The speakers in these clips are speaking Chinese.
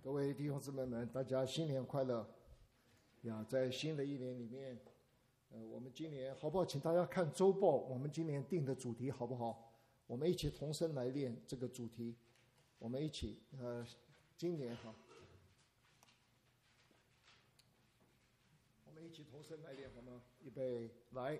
各位弟兄姊妹们，大家新年快乐呀！在新的一年里面，我们今年好不好？请大家看周报，我们今年定的主题好不好？我们一起同声来念这个主题。我们一起，今年哈，我们一起同声来念好吗？预备，来。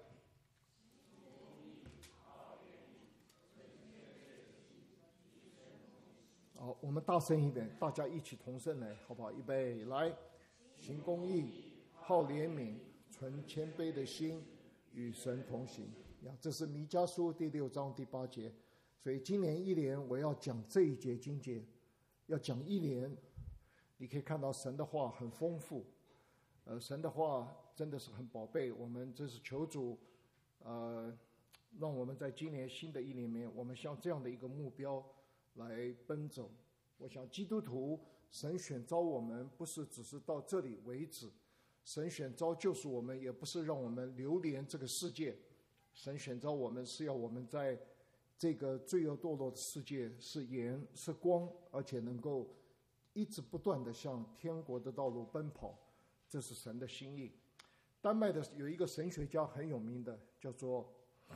好，我们大声一点，大家一起同声来，好不好？预备，来，行公义，好怜悯，存谦卑的心，与神同行。呀，这是弥迦书第6章第8节。所以今年一年我要讲这一节经节，要讲一年。你可以看到神的话很丰富，神的话真的是很宝贝。我们这是求主，让我们在今年新的一年里面，我们向这样的一个目标来奔走。我想基督徒神选召我们不是只是到这里为止，神选召就是我们，也不是让我们流连这个世界。神选召我们是要我们在这个罪恶堕落的世界是盐是光，而且能够一直不断的向天国的道路奔跑，这是神的心意。丹麦的有一个神学家很有名的，叫做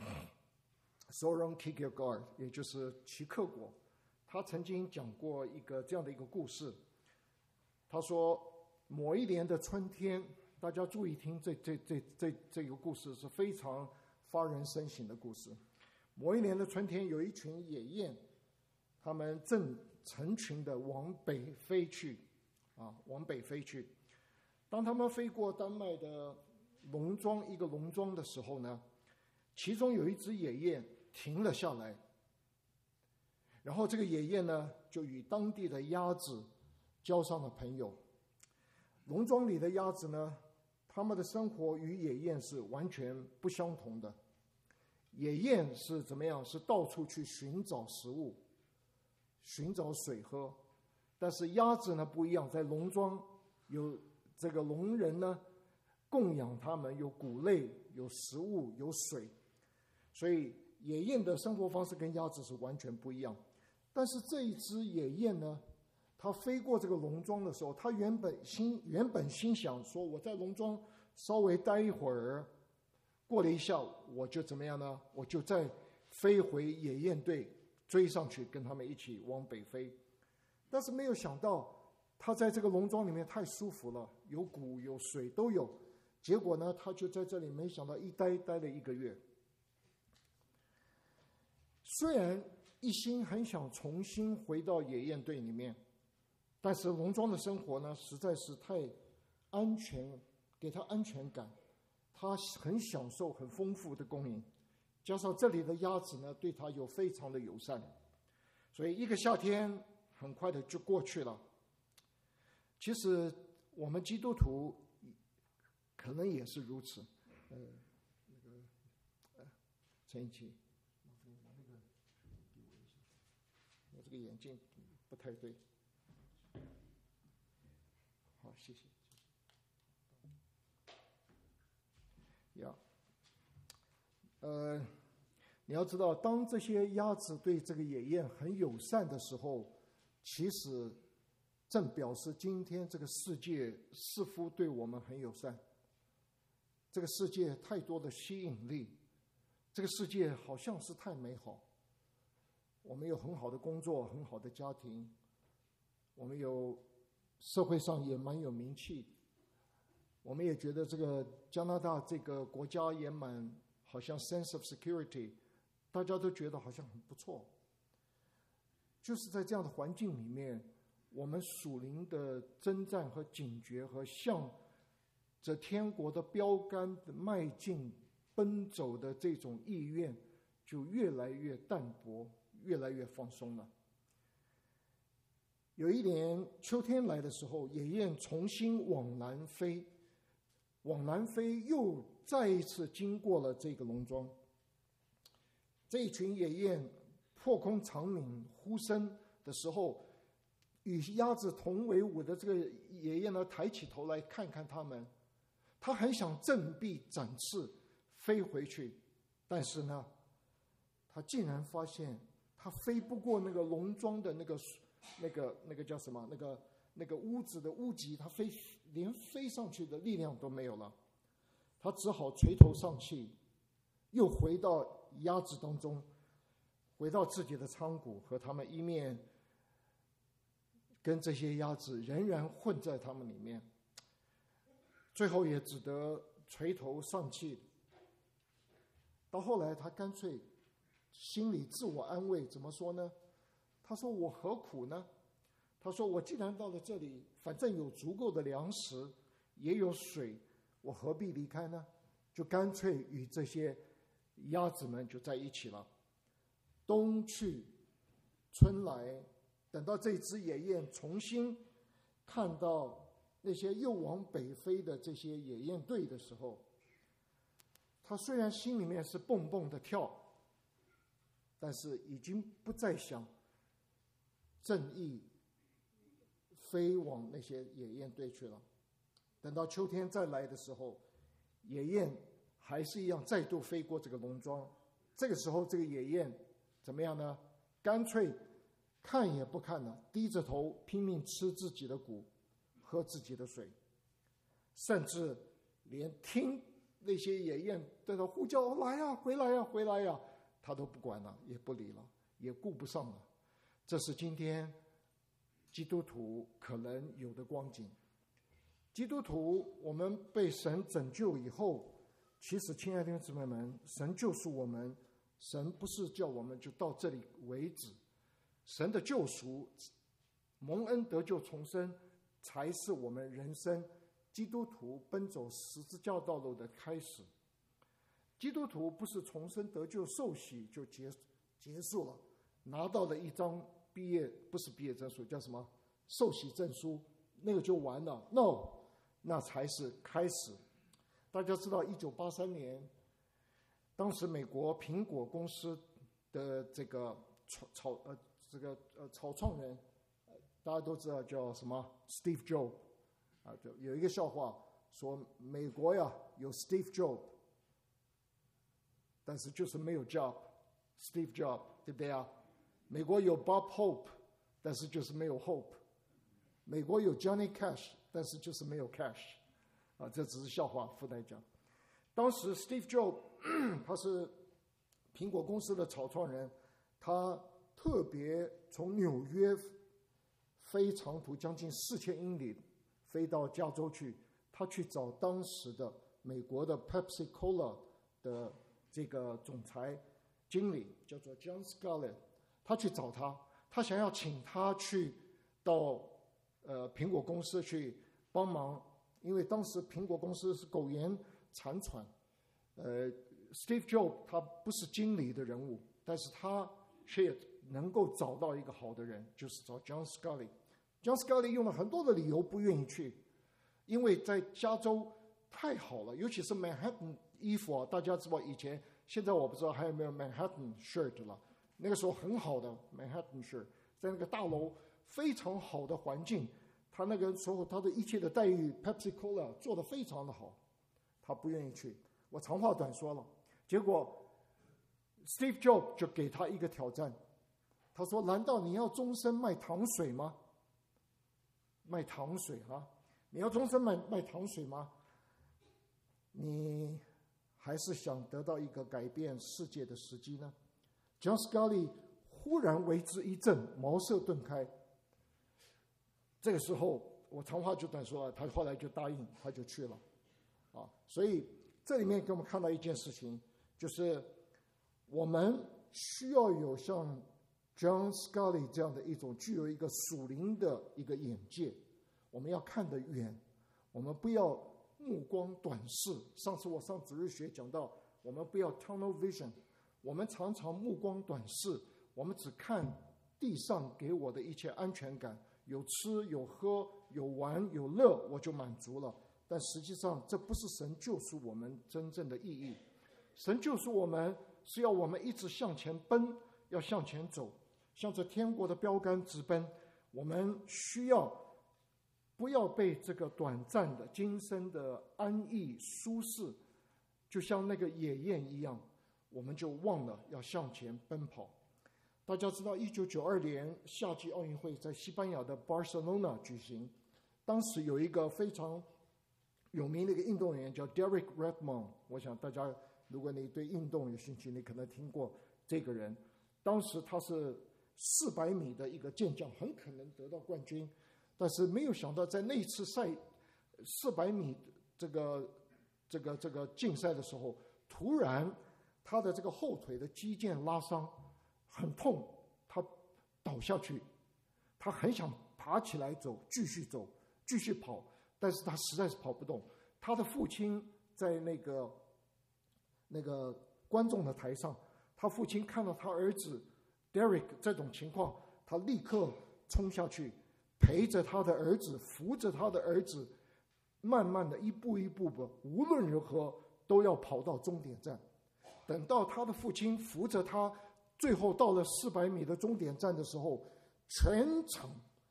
Søren Kierkegaard， 也就是齐克果。他曾经讲过一个这样的一个故事。他说，某一年的春天，大家注意听，这个故事是非常发人深省的故事。某一年的春天，有一群野雁，他们正成群的往北飞去，往北飞去。当他们飞过丹麦的农庄，一个农庄的时候呢，其中有一只野雁停了下来。然后这个野雁呢，就与当地的鸭子交上了朋友。农庄里的鸭子呢，他们的生活与野雁是完全不相同的。野雁是怎么样？是到处去寻找食物，寻找水喝。但是鸭子呢不一样，在农庄有这个农人呢供养他们，有谷类，有食物，有水。所以野雁的生活方式跟鸭子是完全不一样。但是这一只野雁呢，它飞过这个农庄的时候，它原本心想说，我在农庄稍微待一会儿，过了一下我就怎么样呢？我就再飞回野雁队，追上去跟他们一起往北飞。但是没有想到，他在这个农庄里面太舒服了，有谷有水都有。结果呢，他就在这里没想到一待了1个月。虽然一心很想重新回到野雁队里面，但是农庄的生活呢实在是太安全，给他安全感。他很享受很丰富的供应，加上这里的鸭子呢对他有非常的友善，所以一个夏天很快的就过去了。其实我们基督徒可能也是如此。陈一奇，麻烦你把那个给我一下，我这个眼镜不太对。好，谢谢。你要知道，当这些鸭子对这个野雁很友善的时候，其实正表示今天这个世界似乎对我们很友善。这个世界太多的吸引力，这个世界好像是太美好。我们有很好的工作，很好的家庭，我们有社会上也蛮有名气，我们也觉得这个加拿大这个国家也蛮好像 sense of security， 大家都觉得好像很不错。就是在这样的环境里面，我们属灵的征战和警觉和向着天国的标杆的迈进奔走的这种意愿就越来越淡薄，越来越放松了。有一年秋天来的时候，野雁重新往南飞，又再一次经过了这个农庄。这一群野雁破空长鸣呼声的时候，与鸭子同为伍的这个野雁呢，抬起头来看看它们。他很想振臂展翅飞回去，但是呢，他竟然发现他飞不过那个农庄的那个那个叫什么？那个屋子的屋脊，他连飞上去的力量都没有了，他只好垂头丧气，又回到鸭子当中，回到自己的仓谷，和他们一面跟这些鸭子仍然混在他们里面，最后也只得垂头丧气。到后来他干脆心里自我安慰，怎么说呢？他说我何苦呢？他说我既然到了这里，反正有足够的粮食，也有水，我何必离开呢？就干脆与这些鸭子们就在一起了。冬去春来，等到这只野雁重新看到那些又往北飞的这些野雁队的时候，他虽然心里面是蹦蹦的跳，但是已经不再想正义飞往那些野雁队去了。等到秋天再来的时候，野雁还是一样再度飞过这个农庄。这个时候这个野雁怎么样呢？干脆看也不看了，低着头拼命吃自己的谷，喝自己的水，甚至连听那些野雁对他呼叫来呀，回来呀，回来呀，他都不管了，也不理了，也顾不上了。这是今天基督徒可能有的光景。基督徒我们被神拯救以后，其实亲爱的弟兄姊妹们，神救赎我们，神不是叫我们就到这里为止。神的救赎，蒙恩得救重生，才是我们人生基督徒奔走十字架道路的开始。基督徒不是重生得救受洗就结束了，拿到了一张不是毕业证书，叫什么受洗证书，那个就完了。 No， 那才是开始。大家知道1983年当时美国苹果公司的这个草创人，大家都知道叫什么 Steve Jobs 啊，就有一个笑话说美国呀有 Steve Jobs， 但是就是没有 Steve Jobs， 对不对啊？美国有 Bob Hope， 但是就是没有 Hope。美国有 Johnny Cash， 但是就是没有 Cash。啊，这只是笑话，附带讲。当时 Steve Jobs 他是苹果公司的草创人，他特别从纽约飞长途将近4000英里飞到加州去，他去找当时的美国的 Pepsi Cola 的这个总裁经理叫做 John Scullin， 他去找他想要请他去到苹果公司去帮忙，因为当时苹果公司是苟延残喘。Steve Jobs 他不是经理的人物，但是他却能够找到一个好的人，就是找 John Scullin。John Scullin 用了很多的理由不愿意去，因为在加州太好了，尤其是 Manhattan 衣服啊，大家知道现在我不知道还有没有 Manhattan shirt 了，那个时候很好的 Manhattan shirt， 在那个大楼非常好的环境，他那个时候他的一切的待遇 Pepsi Cola 做得非常的好，他不愿意去。我长话短说了，结果 Steve Jobs 就给他一个挑战，他说难道你要终身卖糖水吗？卖糖水啊，你要终身卖糖水吗？你还是想得到一个改变世界的时机呢？ John Scullin 忽然为之一振，茅塞顿开。这个时候我长话就短说了，他后来就答应，他就去了啊。所以这里面给我们看到一件事情，就是我们需要有像 John Scullin 这样的一种具有一个属灵的一个眼界，我们要看得远，我们不要目光短视。上次我上主日学讲到，我们不要 tunnel vision， 我们常常目光短视，我们只看地上给我的一切安全感，有吃有喝有玩有乐我就满足了。但实际上这不是神救赎我们真正的意义。神救赎我们是要我们一直向前奔，要向前走，向着天国的标杆直奔。我们需要不要被这个短暂的今生的安逸舒适，就像那个野雁一样，我们就忘了要向前奔跑。 大家知道1992年夏季奥运会在西班牙的巴尔塞隆纳举行，当时有一个非常有名的一个运动员叫 Derek Redmond， 我想大家如果你对运动有兴趣，你可能听过这个人。当时他是400米的一个健将，很可能得到冠军，但是没有想到在那次赛400米这个竞赛的时候，突然他的这个后腿的肌腱拉伤，很痛，他倒下去，他很想爬起来走，继续跑，但是他实在是跑不动。他的父亲在那个观众的台上，他父亲看到他儿子 Derek 这种情况，他立刻冲下去，陪着他的儿子，扶着他的儿子，慢慢的一步一步的，无论如何都要跑到终点站。等到他的父亲扶着他，最后到了400米的终点站的时候，全场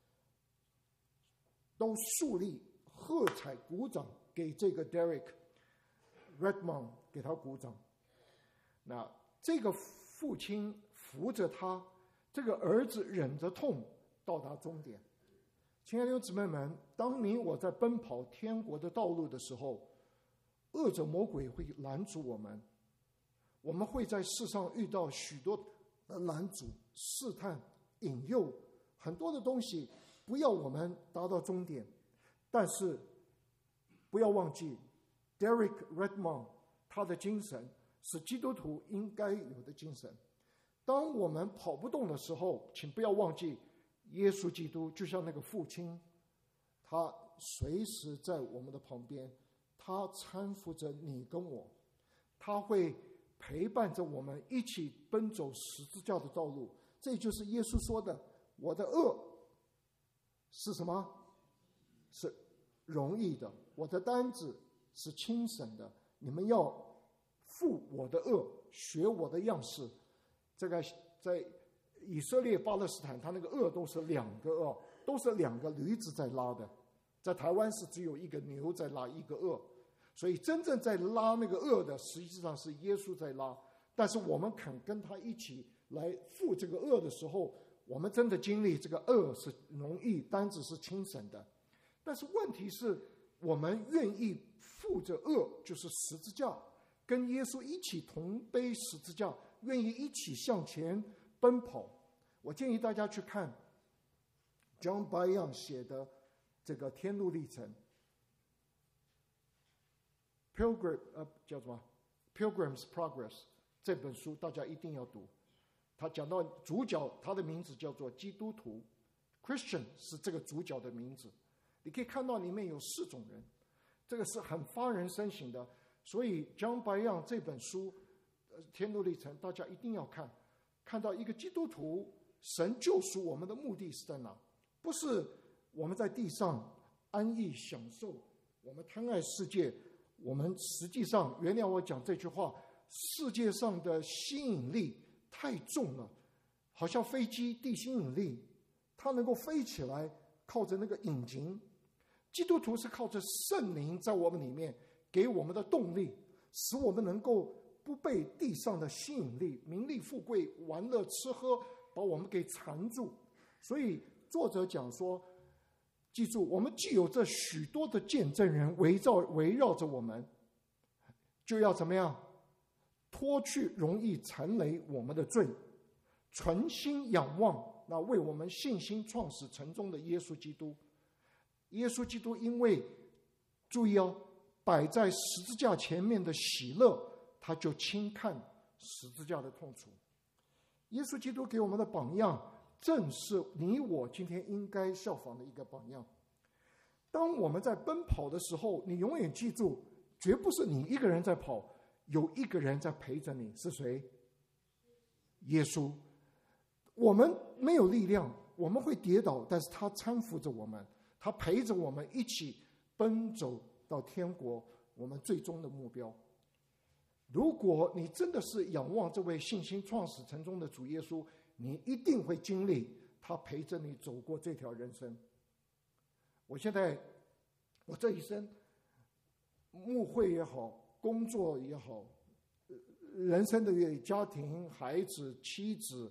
都肃立、喝彩、鼓掌，给这个 Derek Redmond 给他鼓掌。那这个父亲扶着他，这个儿子忍着痛到达终点。亲爱的弟兄姊妹们，当你我在奔跑天国的道路的时候，恶者魔鬼会拦阻我们，我们会在世上遇到许多的拦阻、试探、引诱，很多的东西不要我们达到终点。但是不要忘记 Derek Redmond 他的精神是基督徒应该有的精神。当我们跑不动的时候，请不要忘记耶稣基督就像那个父亲，他随时在我们的旁边，他搀扶着你跟我，他会陪伴着我们一起奔走十字架的道路。这就是耶稣说的，我的恶是什么？是容易的，我的担子是轻省的，你们要负我的恶，学我的样式。这个在以色列巴勒斯坦，他那个恶都是2个恶，都是2个驴子在拉的，在台湾是只有1个牛在拉1个恶，所以真正在拉那个恶的实际上是耶稣在拉。但是我们肯跟他一起来负这个恶的时候，我们真的经历这个恶是容易，担子是轻省的。但是问题是，我们愿意负着恶，就是十字架，跟耶稣一起同背十字架，愿意一起向前奔跑。我建议大家去看 John Bunyan 写的这个天路历程 叫什么 Pilgrim's Progress 这本书，大家一定要读。他讲到主角，他的名字叫做基督徒， Christian 是这个主角的名字。你可以看到里面有4种人，这个是很发人深省的。所以 John Bunyan 这本书天路历程大家一定要看，看到一个基督徒神救赎我们的目的是在哪？不是我们在地上安逸享受，我们贪爱世界，我们实际上，原谅我讲这句话，世界上的吸引力太重了，好像飞机地心引力，它能够飞起来，靠着那个引擎。基督徒是靠着圣灵在我们里面给我们的动力，使我们能够不被地上的吸引力、名利富贵、玩乐吃喝把我们给缠住。所以作者讲说，记住，我们既有这许多的见证人围绕着我们，就要怎么样？脱去容易缠累我们的罪，存心仰望那为我们信心创始成终的耶稣基督。耶稣基督因为注意摆在十字架前面的喜乐，他就轻看十字架的痛楚。耶稣基督给我们的榜样，正是你我今天应该效仿的一个榜样。当我们在奔跑的时候，你永远记住，绝不是你一个人在跑，有一个人在陪着你，是谁？耶稣。我们没有力量，我们会跌倒，但是他搀扶着我们，他陪着我们一起奔走到天国，我们最终的目标。如果你真的是仰望这位信心创始成终的主耶稣，你一定会经历他陪着你走过这条人生。我这一生牧会也好，工作也好，人生的家庭、孩子、妻子，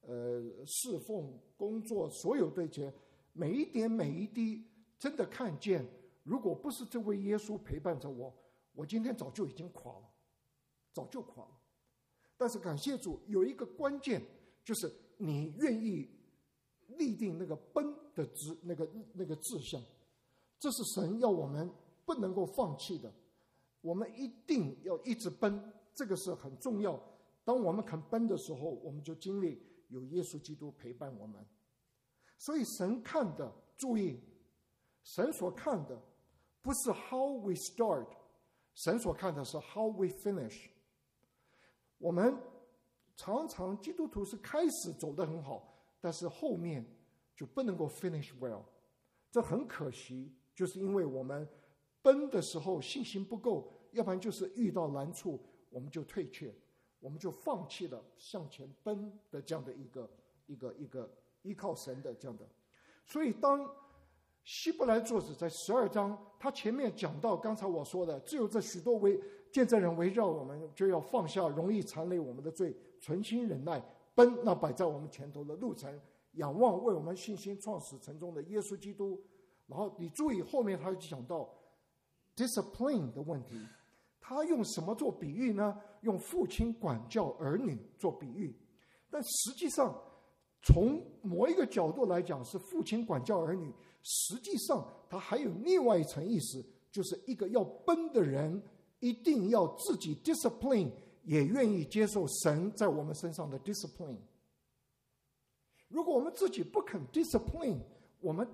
侍奉、工作，所有这些每一点每一滴，真的看见，如果不是这位耶稣陪伴着我，我今天早就已经垮了，早就垮了。但是感谢主，有一个关键，就是你愿意立定那个奔的那个志向，这是神要我们不能够放弃的，我们一定要一直奔，这个是很重要。当我们肯奔的时候，我们就经历有耶稣基督陪伴我们。所以神看的，注意，神所看的不是 how we start， 神所看的是 how we finish。 我们常常基督徒是开始走得很好，但是后面就不能够 finish well， 这很可惜，就是因为我们奔的时候信心不够，要不然就是遇到难处我们就退却，我们就放弃了向前奔的这样的一个依靠神的这样的。所以当希伯来作者在12章，他前面讲到刚才我说的，只有这许多见证人围绕我们，就要放下容易缠累我们的罪，存心忍耐，奔那摆在我们前头的路程，仰望为我们信心创始成终的耶稣基督。然后你注意后面他就讲到 discipline 的问题，他用什么做比喻呢？用父亲管教儿女做比喻。但实际上从某一个角度来讲是父亲管教儿女，实际上他还有另外一层意思，就是一个要奔的人一定要自己 discipline， 也愿意接受神在我们身上的 discipline。 如果我们自己不肯 discipline， 我们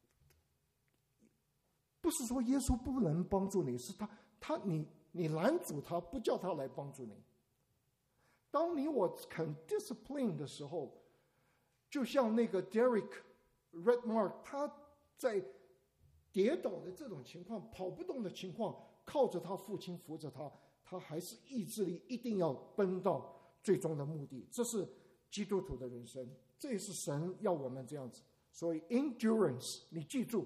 不是说耶稣不能帮助你，是你拦阻他，不叫他来帮助你。当你我肯 discipline 的时候，就像那个 Derek Redmark， 他在跌倒的这种情况，跑不动的情况，靠着他父亲扶着他，他还是意志力一定要奔到最终的目的。这是基督徒的人生，这也是神要我们这样子。所以 endurance， 你记住，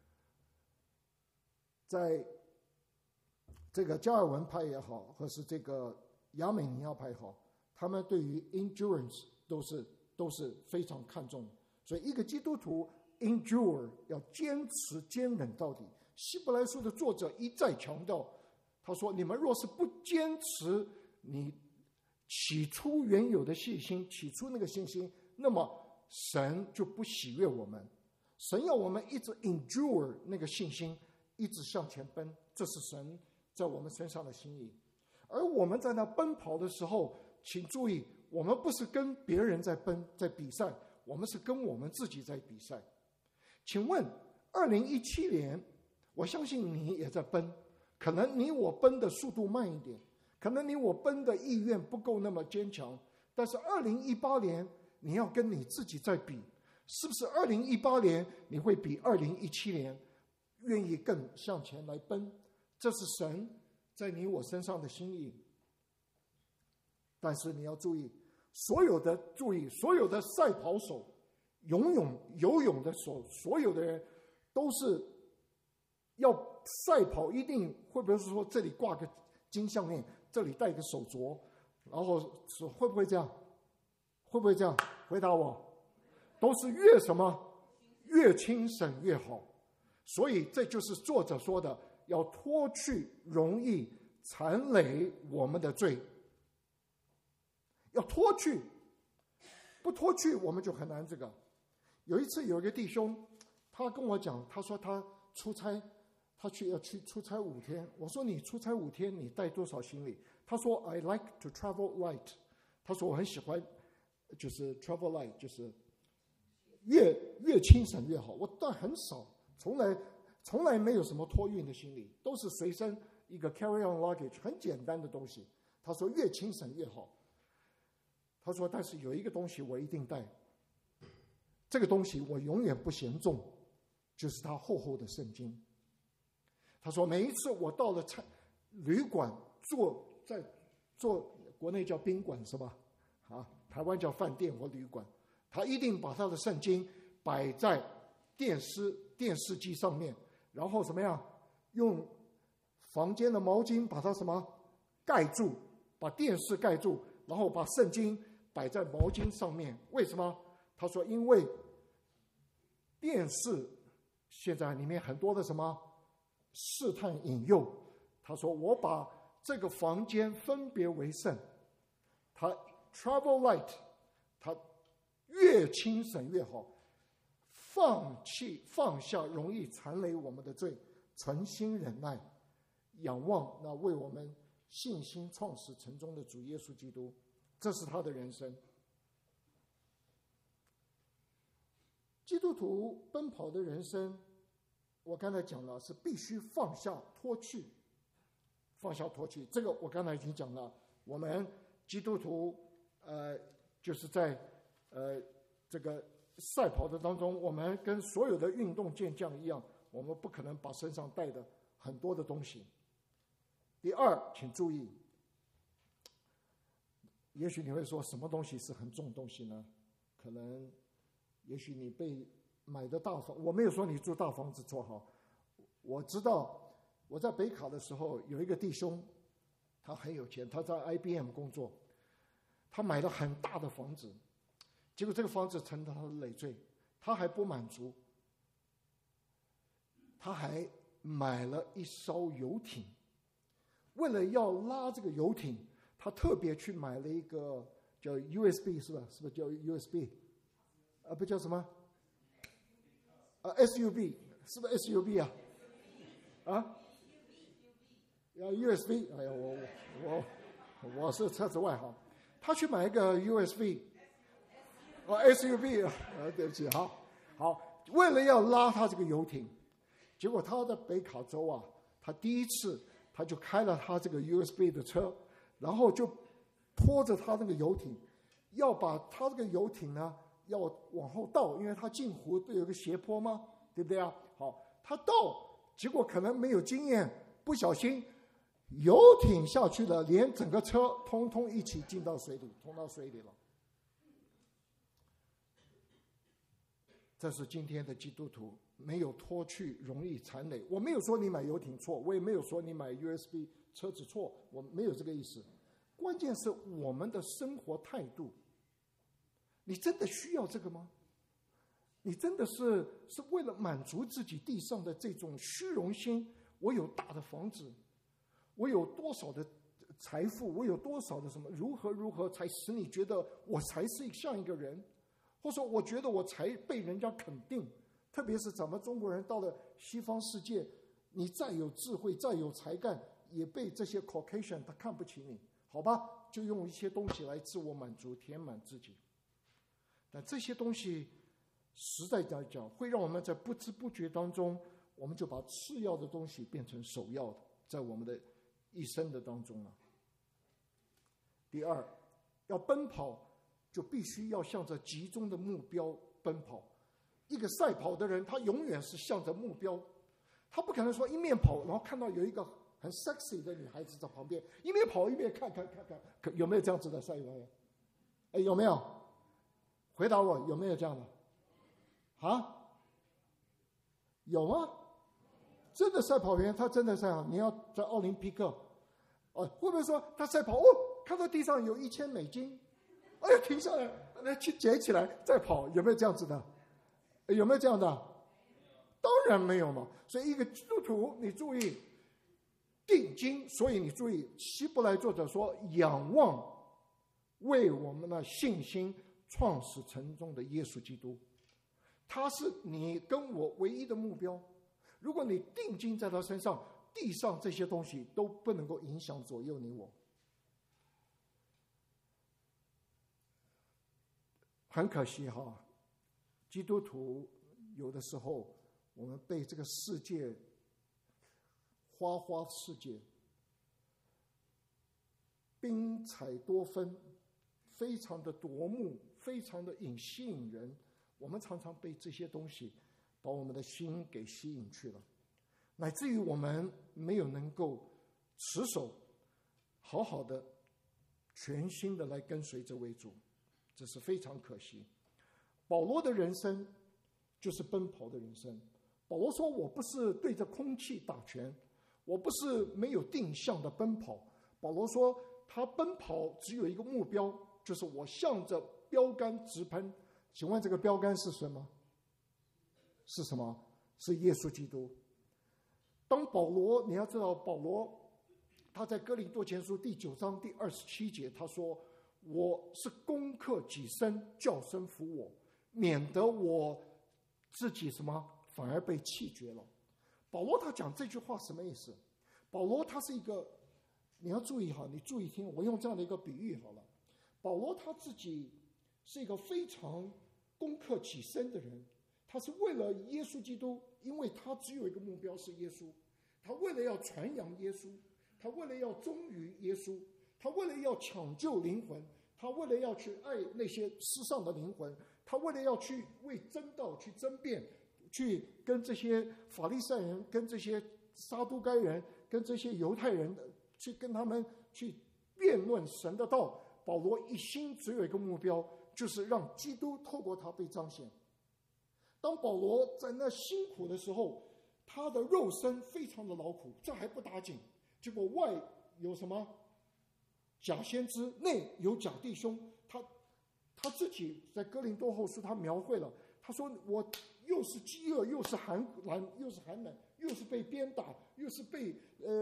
在这个加尔文派也好，或是这个亚美尼亚派也好，他们对于 endurance 都是非常看重的。所以一个基督徒 endure 要坚持坚忍到底。希伯来书的作者一再强调，他说你们若是不坚持你起初原有的信心，起初那个信心，那么神就不喜悦我们。神要我们一直 endure 那个信心，一直向前奔，这是神在我们身上的心意。而我们在那奔跑的时候，请注意，我们不是跟别人在奔在比赛，我们是跟我们自己在比赛。请问2017年，我相信你也在奔，可能你我奔的速度慢一点，可能你我奔的意愿不够那么坚强，但是2018年你要跟你自己在比，是不是2018年你会比2017年愿意更向前来奔？这是神在你我身上的心意。但是你要注意，所有的赛跑手、游泳的所有的人都是要赛跑，一定会不会说这里挂个金项链，这里戴个手镯，然后会不会这样？会不会这样？回答我，都是越什么越轻省越好。所以这就是作者说的，要脱去容易缠累我们的罪，要脱去，不脱去我们就很难这个。有一次有一个弟兄，他跟我讲，他说他出差，要去出差5天。我说你出差5天，你带多少行李？他说 I like to travel light。他说我很喜欢，就是 travel light， 就是越轻省越好。我但很少，从来没有什么托运的行李，都是随身一个 carry on luggage， 很简单的东西。他说越轻省越好。他说但是有一个东西我一定带，这个东西我永远不嫌重，就是他厚的圣经。他说每一次我到了旅馆做国内叫宾馆是吧？台湾叫饭店或旅馆，他一定把他的圣经摆在电视机上面，然后怎么样用房间的毛巾把它什么盖住，把电视盖住，然后把圣经摆在毛巾上面。为什么？他说因为电视现在里面很多的什么试探引诱，他说我把这个房间分别为圣，他 travel light， 他越轻省越好，放下容易缠累我们的罪，存心忍耐，仰望那为我们信心创始成终的主耶稣基督。这是他的人生。基督徒奔跑的人生，我刚才讲了，是必须放下脱去，放下脱去。这个我刚才已经讲了，我们基督徒就是在这个赛跑的当中，我们跟所有的运动健将一样，我们不可能把身上带的很多的东西。第二，请注意，也许你会说什么东西是很重的东西呢？可能也许你被买的大房，我没有说你住大房子做好。我知道我在北卡的时候有一个弟兄，他很有钱，他在 IBM 工作，他买了很大的房子，结果这个房子成了他的累赘，他还不满足，他还买了一艘游艇。为了要拉这个游艇，他特别去买了一个叫 USB， 是吧？是不是叫 USB？ 不叫什么？SUV， 是不是 SUV 啊？USB， 哎呀，我是车子外行。他去买一个 SUV， 对不起，好，为了要拉他这个游艇，结果他在北卡州啊，他第一次他就开了他这个 USB 的车，然后就拖着他那个游艇，要把他这个游艇呢要往后倒，因为他进湖都有个斜坡嘛，对不对啊？好，他倒，结果可能没有经验，不小心游艇下去了，连整个车通通一起进到水里，冲到水里了。这是今天的基督徒没有脱去容易缠累。我没有说你买游艇错，我也没有说你买 USB 车子错，我没有这个意思。关键是我们的生活态度，你真的需要这个吗？你真的是为了满足自己地上的这种虚荣心，我有大的房子，我有多少的财富，我有多少的什么，如何才使你觉得我才是像一个人，或者说我觉得我才被人家肯定。特别是咱们中国人到了西方世界，你再有智慧再有才干，也被这些 Caucasian 他看不起你，好吧，就用一些东西来自我满足填满自己。但这些东西实在来讲，会让我们在不知不觉当中，我们就把次要的东西变成首要的，在我们的一生的当中了。第二，要奔跑就必须要向着集中的目标奔跑。一个赛跑的人，他永远是向着目标，他不可能说一面跑，然后看到有一个很 sexy 的女孩子在旁边，一面跑一面看，有没有这样子的赛跑员？有没有？回答我，有没有这样的？有吗？真的赛跑员，他真的赛跑，你要在奥林匹克，会不会说他赛跑，看到地上有$1000，哎呀，停下来，来去捡起来再跑，有没有这样子的？有没有这样的？当然没有嘛。所以一个基督徒，你注意定睛，所以你注意希伯来作者说仰望为我们的信心创始成终的耶稣基督，他是你跟我唯一的目标。如果你定睛在他身上，地上这些东西都不能够影响左右你我。很可惜基督徒有的时候我们被这个世界花花世界宾彩多分，非常的夺目，非常的吸引人，我们常常被这些东西把我们的心给吸引去了，乃至于我们没有能够持守好好的全心的来跟随这位主，这是非常可惜。保罗的人生就是奔跑的人生。保罗说，我不是对着空气打拳，我不是没有定向的奔跑。保罗说他奔跑只有一个目标， 就是我向着标杆直奔。请问这个标杆是什么？是什么？是耶稣基督。当保罗，你要知道，保罗他在哥林多前书第9章第27节，他说：“我是攻克己身，叫身服我，免得我自己什么反而被弃绝了。”保罗他讲这句话什么意思？保罗他是一个，你要注意哈，你注意听，我用这样的一个比喻好了。保罗他自己是一个非常攻克己身的人，他是为了耶稣基督，因为他只有一个目标是耶稣，他为了要传扬耶稣，他为了要忠于耶稣，他为了要抢救灵魂，他为了要去爱那些世上的灵魂，他为了要去为真道去争辩，去跟这些法利赛人、跟这些撒都该人、跟这些犹太人去跟他们去辩论神的道。保罗一心只有一个目标，就是让基督透过他被彰显。当保罗在那辛苦的时候，他的肉身非常的劳苦，这还不打紧，结果外有什么假先知，内有假弟兄。他自己在哥林多后书他描绘了，他说我又是饥饿，又是寒冷，又是被鞭打，又是被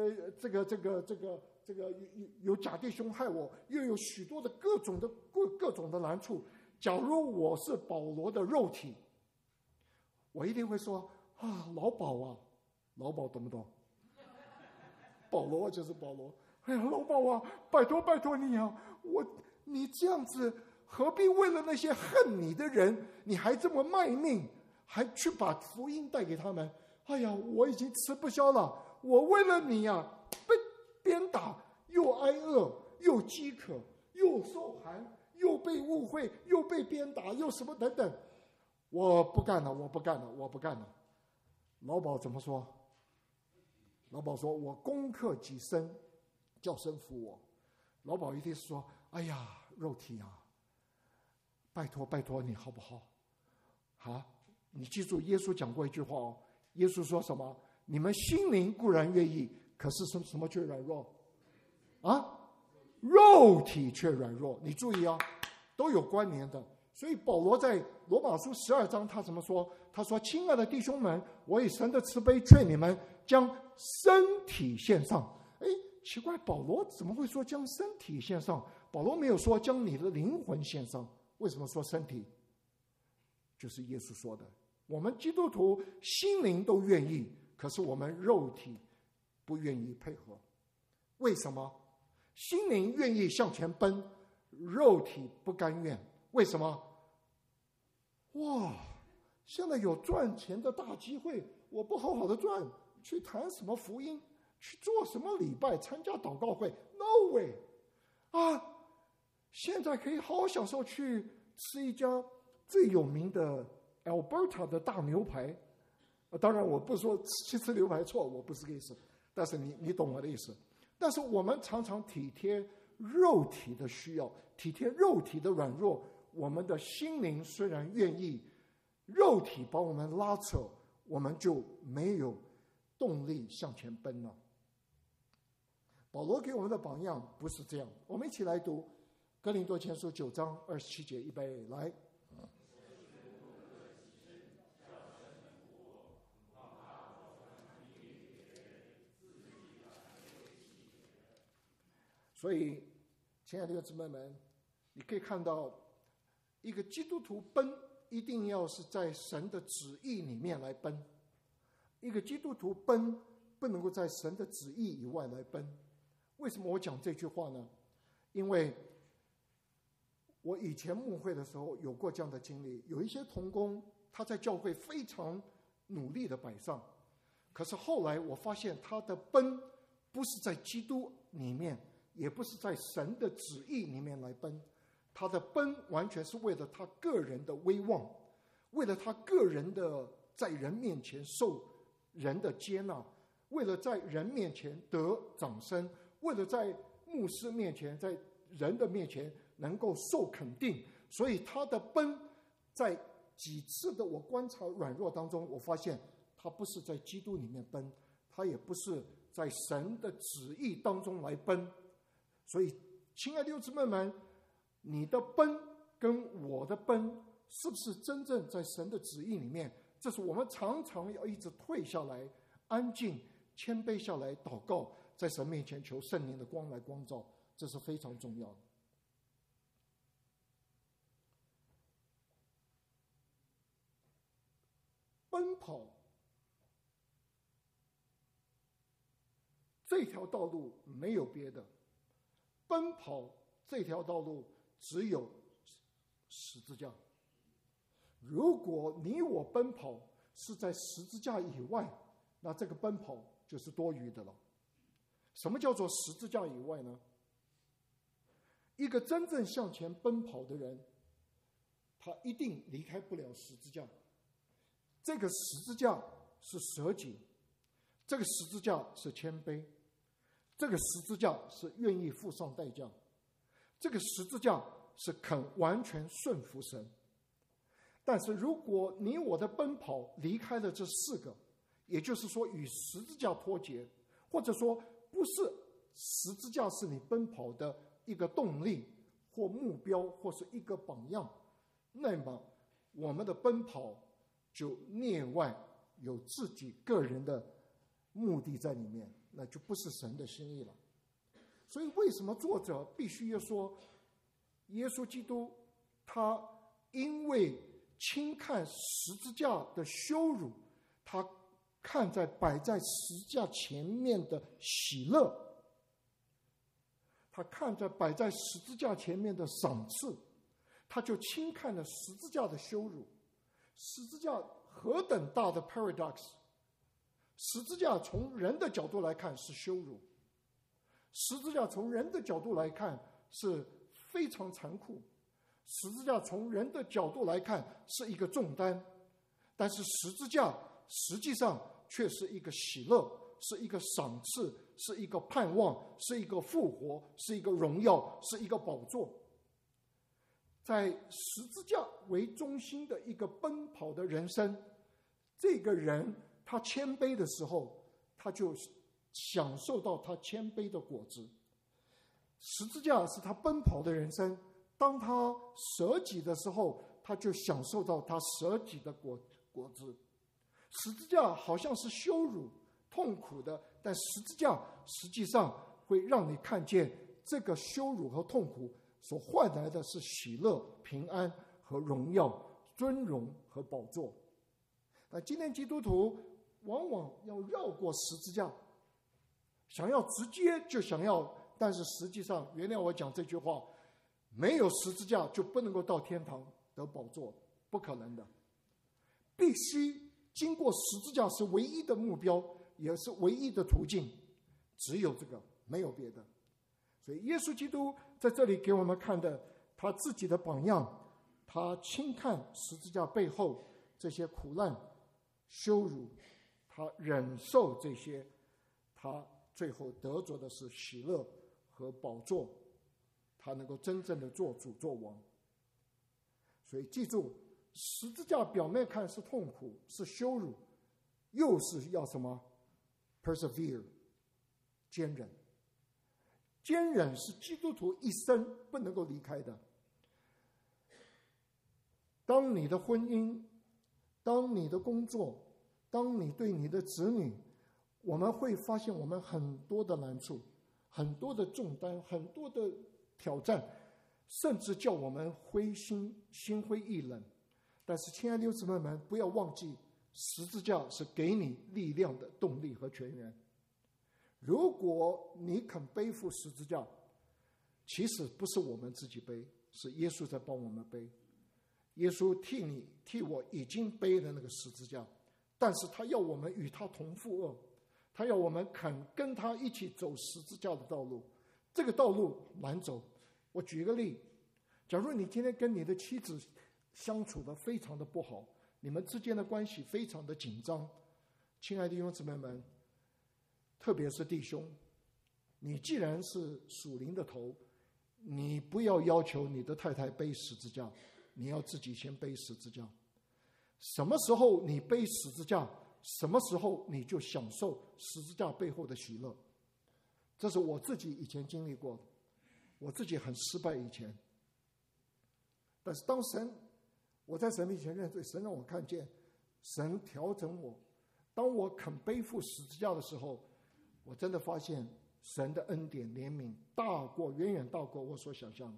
有假弟兄害我，又有许多的各种的难处。假如我是保罗的肉体，我一定会说啊，老保啊，老保懂不懂？保罗就是保罗。哎呀，老保啊，拜托你啊，你这样子何必为了那些恨你的人，你还这么卖命，还去把福音带给他们？哎呀，我已经吃不消了，我为了你啊，被鞭打，又挨饿，又饥渴，又受寒，又被误会，又被鞭打，又什么等等，我不干了。老保怎么说？老保说：“我攻克己身，叫身服我。”老保一定是说：“哎呀，肉体啊，拜托你好不好？啊，你记住，耶稣讲过一句话哦。耶稣说什么？你们心灵固然愿意，可是什么却软弱？啊，肉体却软弱。你注意啊，都有关联的。所以保罗在罗马书12章他怎么说？他说：“亲爱的弟兄们，我以神的慈悲劝你们，将身体献上。”哎，奇怪，保罗怎么会说将身体献上？保罗没有说将你的灵魂献上，为什么说身体？就是耶稣说的，我们基督徒心灵都愿意，可是我们肉体不愿意配合。为什么？心灵愿意向前奔，肉体不甘愿。为什么？哇，现在有赚钱的大机会，我不好好的赚，去谈什么福音，去做什么礼拜，参加祷告会 ，no way 啊！现在可以好好享受，去吃一家最有名的 Alberta 的大牛排。当然我不是说去吃牛排错，我不是这个意思，但是你懂我的意思。但是我们常常体贴肉体的需要，体贴肉体的软弱，我们的心灵虽然愿意，肉体把我们拉扯，我们就没有动力向前奔了。保罗给我们的榜样不是这样，我们一起来读哥林多前书9章27节，预备来。所以，亲爱的姊妹们，你可以看到，一个基督徒奔，一定要是在神的旨意里面来奔。一个基督徒奔，不能够在神的旨意以外来奔。为什么我讲这句话呢？因为我以前牧会的时候有过这样的经历，有一些同工他在教会非常努力的摆上，可是后来我发现他的奔不是在基督里面，也不是在神的旨意里面来奔，他的奔完全是为了他个人的威望，为了他个人的在人面前受人的接纳，为了在人面前得掌声，为了在牧师面前，在人的面前能够受肯定，所以他的奔在几次的我观察软弱当中，我发现他不是在基督里面奔，他也不是在神的旨意当中来奔。所以亲爱的弟兄姊妹们， 你的奔跟我的奔是不是真正在神的旨意里面？这是我们常常要一直退下来，安静谦卑下来祷告，在神面前求圣灵的光来光照，这是非常重要的。奔跑这条道路没有别的，奔跑这条道路只有十字架。如果你我奔跑是在十字架以外，那这个奔跑就是多余的了。什么叫做十字架以外呢？一个真正向前奔跑的人，他一定离开不了十字架。这个十字架是舍己，这个十字架是谦卑，这个十字架是愿意付上代价，这个十字架是肯完全顺服神。但是如果你我的奔跑离开了这四个，也就是说与十字架脱节，或者说不是十字架是你奔跑的一个动力或目标或是一个榜样，那么我们的奔跑就内外有自己个人的目的在里面，那就不是神的心意了。所以为什么作者必须要说耶稣基督他因为轻看十字架的羞辱，他看在摆在十字架前面的喜乐，他看在摆在十字架前面的赏赐，他就轻看了十字架的羞辱。十字架何等大的 paradox， 十字架从人的角度来看是羞辱，十字架从人的角度来看是非常残酷，十字架从人的角度来看是一个重担，但是十字架实际上却是一个喜乐，是一个赏赐，是一个盼望，是一个复活，是一个荣耀，是一个宝座。在十字架为中心的一个奔跑的人生，这个人他谦卑的时候，他就享受到他谦卑的果子。十字架是他奔跑的人生，当他舍己的时候，他就享受到他舍己的果子。十字架好像是羞辱痛苦的，但十字架实际上会让你看见这个羞辱和痛苦所换来的是喜乐、平安和荣耀、尊荣和宝座。那今天基督徒往往要绕过十字架，想要直接就想要，但是实际上，原谅我讲这句话，没有十字架就不能够到天堂得宝座，不可能的。必须经过十字架是唯一的目标，也是唯一的途径，只有这个，没有别的。所以耶稣基督在这里给我们看的他自己的榜样，他轻看十字架背后这些苦难、羞辱，他忍受这些，他最后得着的是喜乐和宝座，他能够真正的做主做王。所以记住，十字架表面看是痛苦是羞辱，又是要什么 persevere 坚忍。坚忍是基督徒一生不能够离开的。当你的婚姻，当你的工作，当你对你的子女，我们会发现我们很多的难处，很多的重担，很多的挑战，甚至叫我们心灰意冷。但是亲爱的弟兄姊妹们，不要忘记，十字架是给你力量的动力和泉源。如果你肯背负十字架，其实不是我们自己背，是耶稣在帮我们背。耶稣替我已经背了那个十字架，但是他要我们与他同负恶，他要我们肯跟他一起走十字架的道路。这个道路难走。我举个例，假如你今天跟你的妻子相处得非常的不好，你们之间的关系非常的紧张，亲爱的弟兄姊妹们，特别是弟兄，你既然是属灵的头，你不要要求你的太太背十字架，你要自己先背十字架。什么时候你背十字架，什么时候你就享受十字架背后的喜乐。这是我自己以前经历过的，我自己很失败以前， 但是当我在神面前认罪，神让我看见，神调整我。当我肯背负十字架的时候，我真的发现神的恩典怜悯远远大过我所想象的。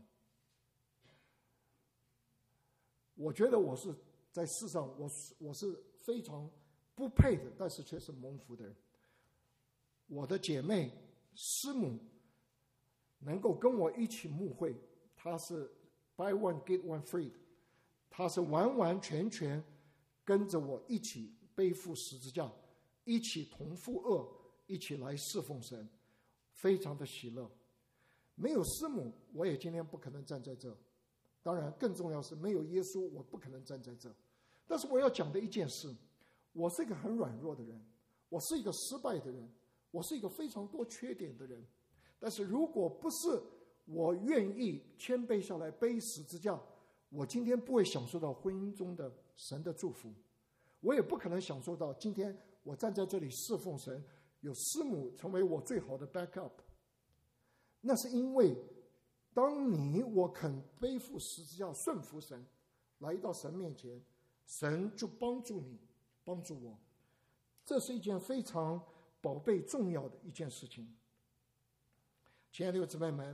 我觉得我是在世上我是非常不配的，但是却是蒙福的人。我的姐妹师母能够跟我一起牧会，她是 buy one get one free 的，她是完完全全跟着我一起背负十字架，一起同负恶，一起来侍奉神，非常的喜乐。没有师母，我也今天不可能站在这。当然更重要是没有耶稣，我不可能站在这。但是我要讲的一件事，我是一个很软弱的人，我是一个失败的人，我是一个非常多缺点的人。但是如果不是我愿意谦卑下来背十字架，我今天不会享受到婚姻中的神的祝福，我也不可能享受到今天我站在这里侍奉神，有师母成为我最好的 backup。 那是因为当我肯背负十字架顺服神，来到神面前，神就帮助你，帮助我。这是一件非常宝贝重要的一件事情。亲爱的姊妹们，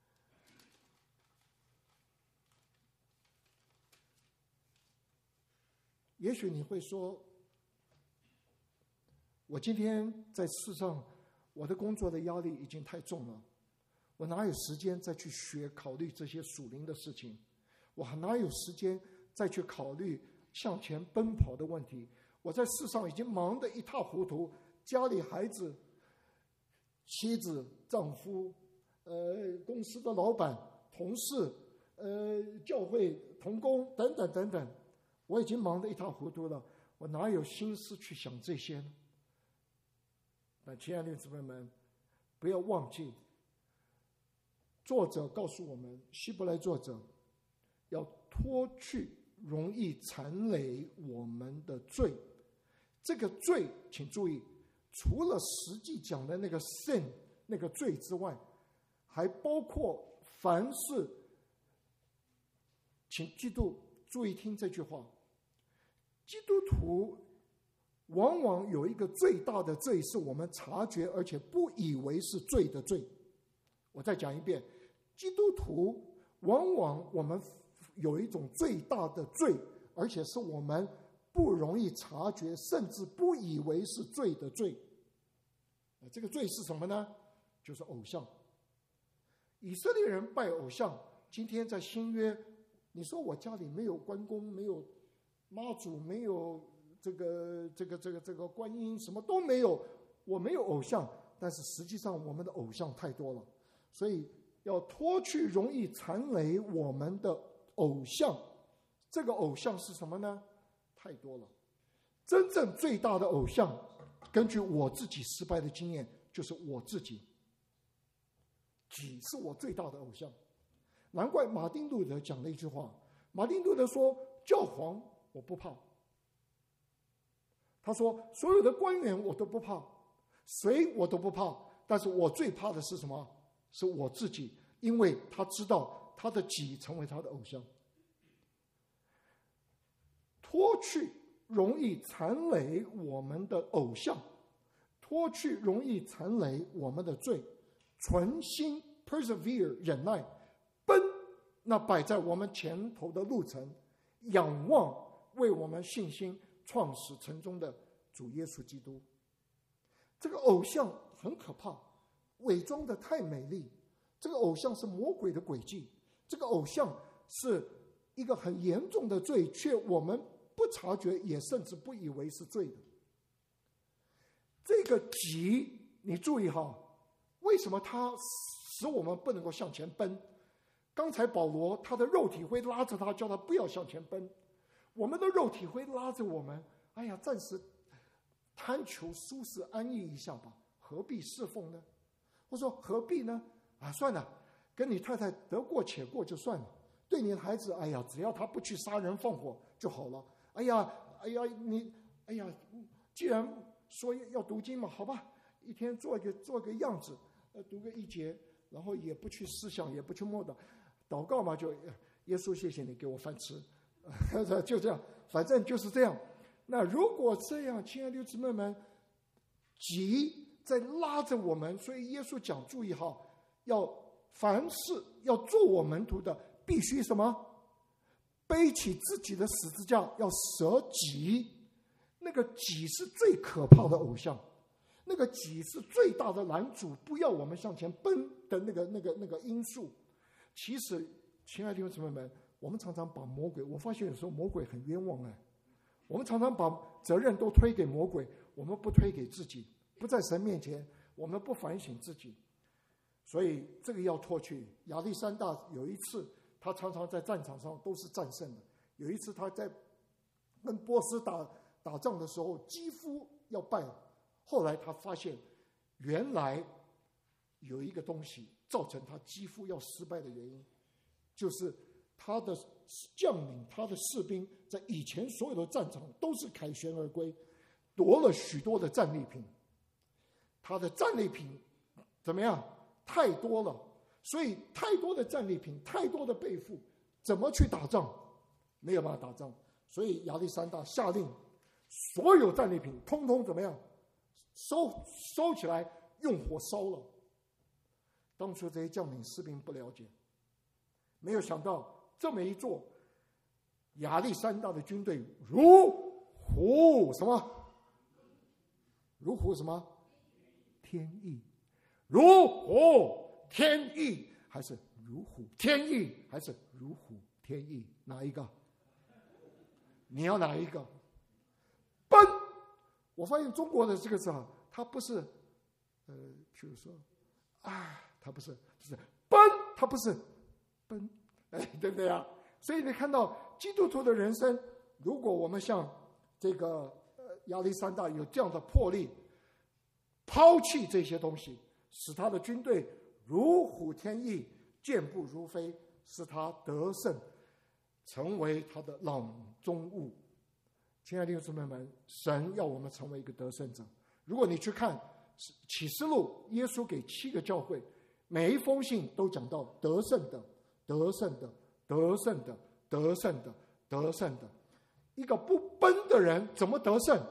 也许你会说，我今天在世上，我的工作的压力已经太重了，我哪有时间再去考虑这些属灵的事情？我哪有时间再去考虑向前奔跑的问题？我在世上已经忙得一塌糊涂，家里孩子、妻子、丈夫、公司的老板、同事、教会同工等等等等，我已经忙得一塌糊涂了，我哪有心思去想这些呢？但亲爱的姊妹们，不要忘记，作者告诉我们，希伯来作者要脱去容易缠累我们的罪。这个罪请注意，除了实际讲的那个 sin 那个罪之外，还包括凡是，请注意听这句话，基督徒往往有一个最大的罪，是我们察觉而且不以为是罪的罪。我再讲一遍，基督徒往往我们有一种最大的罪，而且是我们不容易察觉，甚至不以为是罪的罪。这个罪是什么呢？就是偶像。以色列人拜偶像，今天在新约，你说我家里没有关公，没有妈祖，没有这个观音，什么都没有，我没有偶像，但是实际上我们的偶像太多了，所以要脱去容易缠累我们的偶像。这个偶像是什么呢？太多了。真正最大的偶像，根据我自己失败的经验，就是我自己是我最大的偶像。难怪马丁路德讲了一句话，马丁路德说，教皇我不怕，他说所有的官员我都不怕，谁我都不怕，但是我最怕的是什么？是我自己，因为他知道他的己成为他的偶像。脱去容易缠累我们的偶像，脱去容易缠累我们的罪，存心 persevere 忍耐，奔那摆在我们前头的路程，仰望为我们信心创始成终的主耶稣基督。这个偶像很可怕，伪装的太美丽，这个偶像是魔鬼的诡计，这个偶像是一个很严重的罪，却我们不察觉，也甚至不以为是罪的。这个己，你注意哈，为什么它使我们不能够向前奔？刚才保罗他的肉体会拉着他，叫他不要向前奔。我们的肉体会拉着我们，哎呀，暂时贪求舒适安逸一下吧，何必侍奉呢？我说何必呢？算了，跟你太太得过且过就算了。对你的孩子，哎呀，只要他不去杀人放火就好了。既然说要读经嘛，好吧，一天做个样子，读个1节，然后也不去思想，也不去默祷，祷告嘛，就耶稣谢谢你给我饭吃，就这样，反正就是这样。那如果这样，亲爱的姊妹们，急在拉着我们，所以耶稣讲注意哈，要凡事要做我门徒的，必须什么？背起自己的十字架，要舍己。那个己是最可怕的偶像，那个己是最大的拦阻，不要我们向前奔的那个因素。其实，亲爱的弟兄姊妹们，我们常常把魔鬼，我发现有时候魔鬼很冤枉我们常常把责任都推给魔鬼，我们不推给自己，不在神面前，我们不反省自己。所以这个要脱去。亚历山大有一次，他常常在战场上都是战胜的。有一次他在跟波斯打仗的时候，几乎要败了。后来他发现，原来有一个东西造成他几乎要失败的原因，就是他的将领、他的士兵在以前所有的战场都是凯旋而归，夺了许多的战利品。他的战利品怎么样？太多了，所以太多的战利品，太多的背负，怎么去打仗？没有办法打仗。所以亚历山大下令，所有战利品通通怎么样？收起来，用火烧了。当初这些将领士兵不了解，没有想到这么一做，亚历山大的军队如虎什么？如虎什么？添翼。如虎添翼，还是如虎添翼，还是如虎添翼？哪一个？你要哪一个？奔！我发现中国的这个字它不是，譬如说，它不是，就是奔，它不是奔，对不对啊？所以你看到基督徒的人生，如果我们像这个亚历山大有这样的魄力，抛弃这些东西，使他的军队如虎添翼，健步如飞，使他得胜，成为他的囊中物。亲爱的弟兄姊妹们，神要我们成为一个得胜者。如果你去看启示录，耶稣给7个教会，每一封信都讲到得胜的、得胜的、得胜的、得胜的、得胜的。一个不奔的人怎么得胜？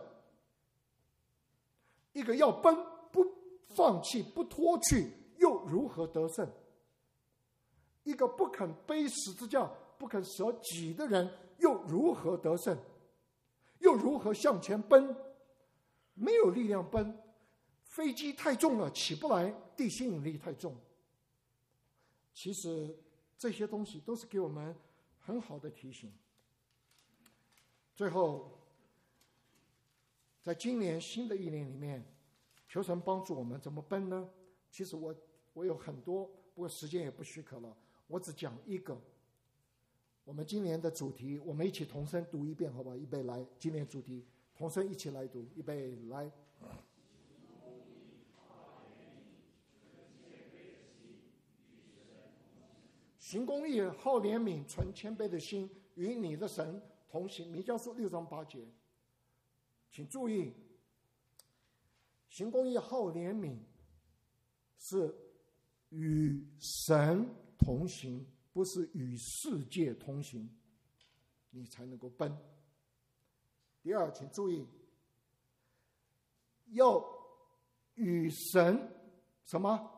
一个要奔不放弃不脱去，又如何得胜？一个不肯背十字架不肯舍己的人又如何得胜？又如何向前奔？没有力量奔，飞机太重了起不来，地心引力太重。其实这些东西都是给我们很好的提醒。最后，在今年新的一年里面，求神帮助我们怎么奔呢？其实我有很多，不过时间也不许可了，我只讲一个。我们今年的主题，我们一起同声读一遍，好不好？预备来，今年主题同声一起来读，预备来。行公义，好怜悯，存谦卑的心，与你的神同行。弥迦书6章8节，请注意，行公义，好怜悯，是与神同行，不是与世界同行，你才能够奔。第二，请注意，要与神什么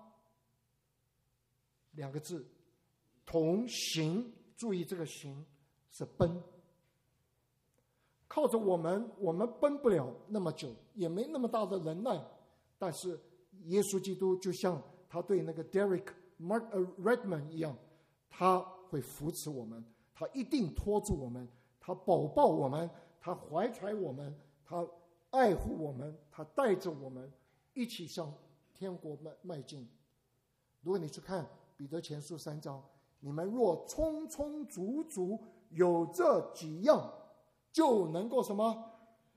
2个字同行。注意这个行是奔，靠着我们奔不了那么久，也没那么大的能耐，但是耶稣基督就像他对那个 Derek Redmond 一样，他会扶持我们，他一定拖住我们，他保抱我们，他怀揣我们，他爱护我们，他带着我们一起向天国迈进。如果你去看彼得前书3章，你们若充充足足有这几样，就能够什么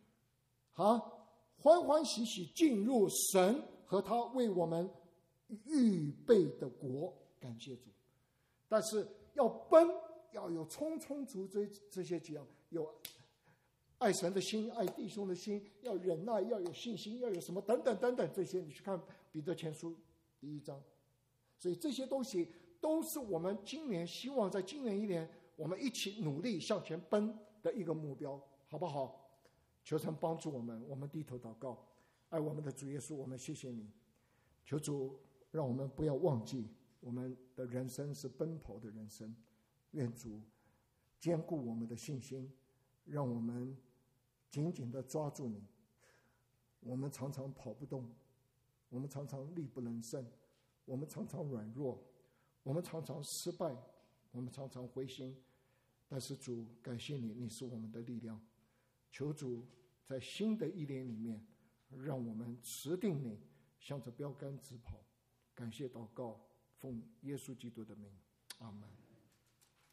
欢欢喜喜进入神和他为我们预备的国。感谢主。但是要奔，要有充充足这些几样，有爱神的心，爱弟兄的心，要忍耐，要有信心，要有什么等等等等，这些你去看彼得前书1章。所以这些东西都是我们今年希望在今年一年我们一起努力向前奔的一个目标，好不好？求神帮助我们，我们低头祷告。爱我们的主耶稣，我们谢谢你，求主让我们不要忘记我们的人生是奔跑的人生，愿主坚固我们的信心，让我们紧紧地抓住你。我们常常跑不动，我们常常力不能胜，我们常常软弱，我们常常失败，我们常常灰心。但是主，感谢你，你是我们的力量。求主在新的一年里面，让我们持定你，向着标杆直跑。感谢祷告，奉耶稣基督的名，阿们。